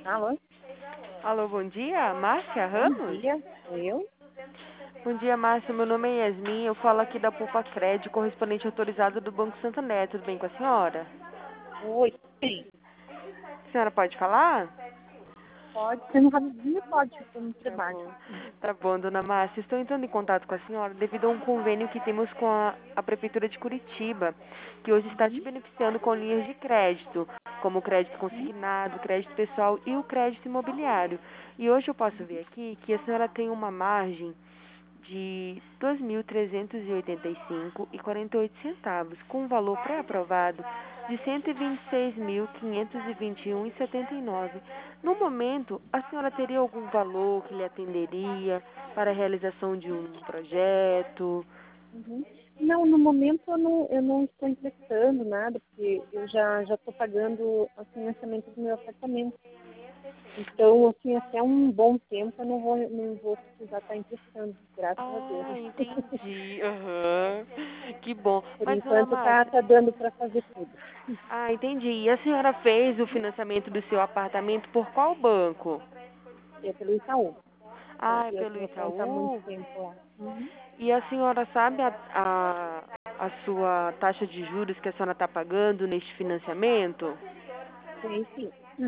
Alô? Alô, bom dia, Márcia Bom Ramos? dia, sou eu? Bom dia, Márcia, meu nome é Yasmin, eu falo aqui da Poupa Crédito, correspondente autorizado do Banco Santander, tudo bem com a senhora? Oi, sim. A senhora pode falar? Pode ser no rapidinho, pode, estou no Tá trabalho. bom. Tá bom, dona Márcia. Estou entrando em contato com a senhora devido a um convênio que temos com a Prefeitura de Curitiba, que hoje está te Uhum, beneficiando com linhas de crédito, como o crédito uhum, consignado, o crédito pessoal e o crédito imobiliário. E hoje eu posso ver aqui que a senhora tem uma margem de R$ 2.385,48, com um valor pré-aprovado de R$ 126.521,79. No momento, a senhora teria algum valor que lhe atenderia para a realização de um projeto? uhum. Não, no momento eu não estou emprestando nada, porque eu já estou pagando o financiamento do meu apartamento. Então, assim, até um bom tempo eu não vou precisar estar emprestando, graças a Deus. Ah, entendi. Aham. Que bom. Por Mas, dona enquanto tá, Márcia, tá dando para fazer tudo. entendi. E a senhora fez o financiamento do seu apartamento por qual banco? É pelo Itaú. Ah, é Eu pelo tenho conta há muito Itaú? tempo lá. Uhum. E a senhora sabe a sua taxa de juros que a senhora está pagando neste financiamento? Sei sim.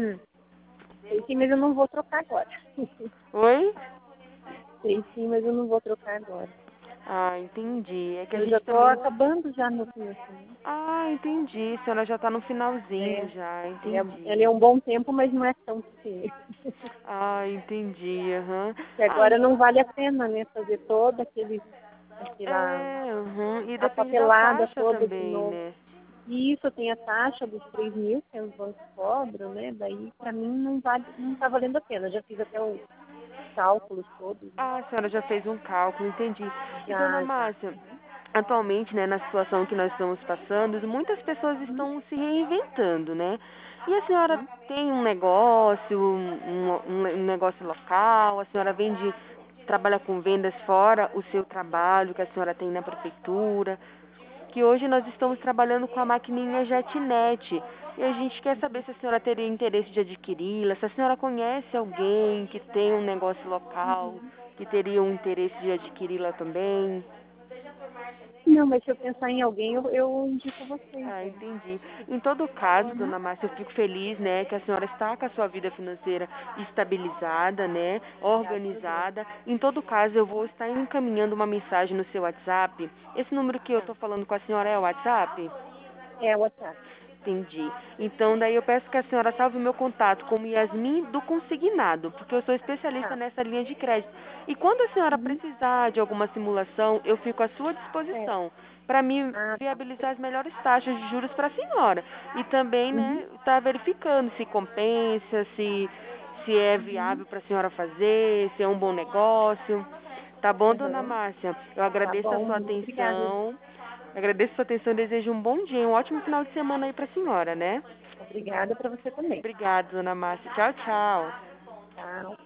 Sei sim, mas eu não vou trocar agora. Oi? Sei sim, mas eu não vou trocar agora. Ah, entendi. É que a Eu já gente estou também. acabando já no financiamento. Ah, entendi. A senhora já está no finalzinho É, já, ele é entendi. um bom tempo, mas não é tão pequeno. Ah, entendi. Aham. E Ah, agora não vale a pena, né, fazer todo aquela E a depende da papelada taxa toda de também, novo. né? E isso tem a taxa dos 3.000 que os bancos cobram, né? Daí, para mim, não está valendo a pena. Eu já fiz até os cálculos todos, né? Ah, a senhora já fez um cálculo, entendi. E dona Já. Márcia, atualmente, né, na situação que nós estamos passando, muitas pessoas Uhum, estão se reinventando, né? E a senhora uhum, tem um negócio, um negócio local, a senhora vende, trabalha com vendas fora o seu trabalho que a senhora tem na prefeitura, que hoje nós estamos trabalhando com a maquininha JetNet. E a gente quer saber uhum, se a senhora teria interesse de adquiri-la, se a senhora conhece alguém que tem um negócio local, uhum. que teria um interesse de adquiri-la também. Não, mas se eu pensar em alguém, eu indico você, Ah, então. entendi. Em todo caso, Uhum. dona Márcia, eu fico feliz, né, que a senhora está com a sua vida financeira estabilizada, né, Graças a Deus. organizada. Em todo caso, eu vou Uhum. estar encaminhando uma mensagem no seu WhatsApp. Esse número que eu Tá. estou falando com a senhora é o WhatsApp? É o WhatsApp. Entendi. Então, daí eu peço que a senhora salve o meu contato como Yasmin do Consignado, porque eu sou especialista Tá. nessa linha de crédito. E quando a senhora Uhum. precisar de alguma simulação, eu fico à sua É. disposição para me Ah, tá. viabilizar as melhores taxas de juros para a senhora. E também, Uhum. né, tá verificando se compensa, se é Uhum. viável para a senhora fazer, se é um bom negócio. Tá bom, dona Uhum. Márcia? Eu Tá agradeço a bom, sua muito obrigada. atenção. Agradeço a sua atenção e desejo um bom dia, um ótimo final de semana aí para a senhora, né? Obrigada para você também. Obrigada, dona Márcia. Tchau, tchau. Tchau.